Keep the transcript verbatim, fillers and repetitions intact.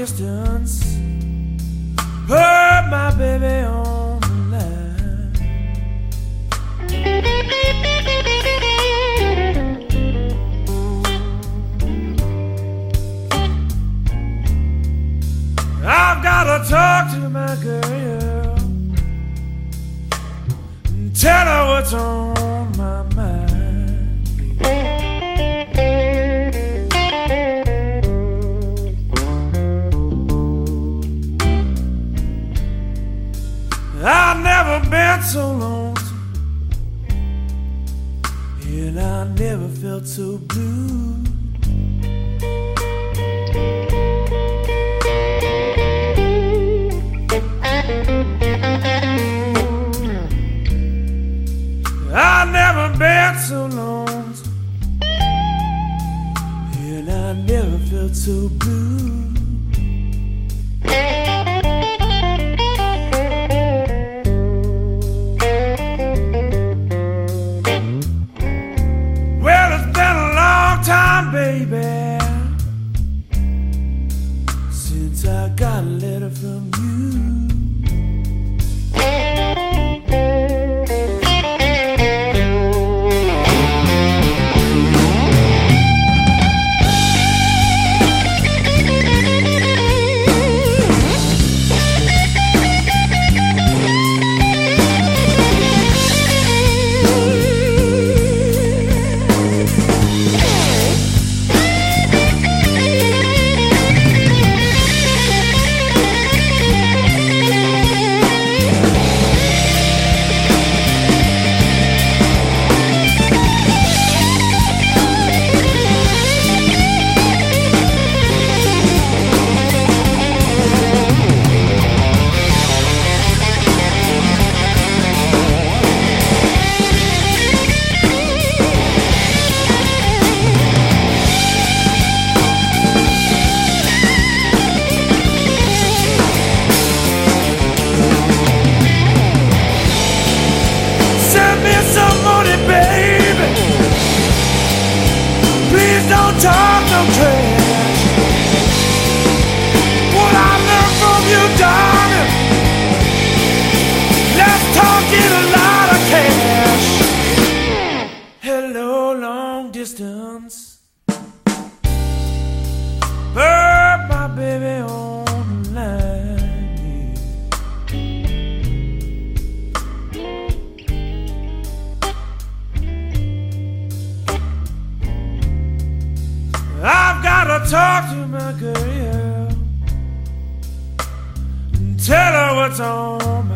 distance. Put my baby on the line. I've gotta talk to my girl and tell her what's on my mind. I've never been so lonesome, and I never felt so blue. I've never been so lonesome, and I never felt so blue. Well, it's been a long time, baby, since I got a letter from you. Don't talk no trash. What I learned from you, darling, let's talk in a lot of cash. Hello, long distance. Put my baby on the line. I've gotta talk to my girl and tell her what's on my